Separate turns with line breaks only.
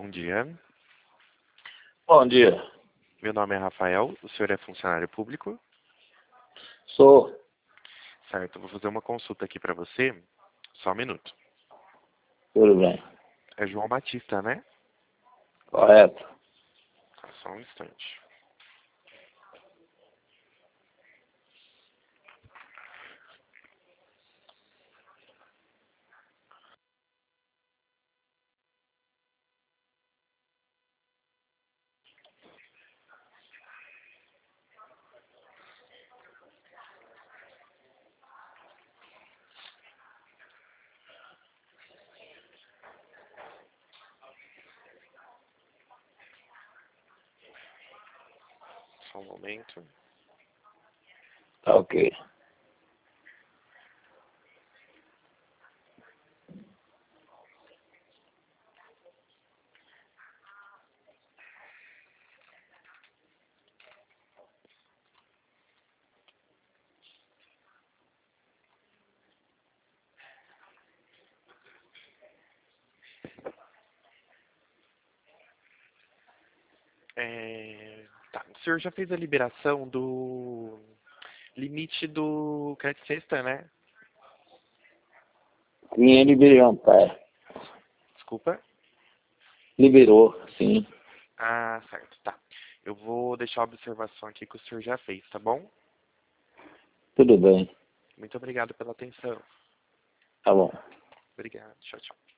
Bom dia.
Bom dia.
Meu nome é Rafael. O senhor é funcionário público?
Sou.
Certo, eu vou fazer uma consulta aqui para você. Só um minuto.
Tudo bem.
É João Batista, né?
Correto.
Tá, só um instante. Só um momento.
Tá ok.
Tá, o senhor já fez a liberação do limite do crédito sexta, né?
Sim, ele liberou, pai.
Desculpa.
Liberou, sim.
Ah, certo, tá. Eu vou deixar a observação aqui que o senhor já fez, tá bom?
Tudo bem.
Muito obrigado pela atenção.
Tá bom.
Obrigado. Tchau, tchau.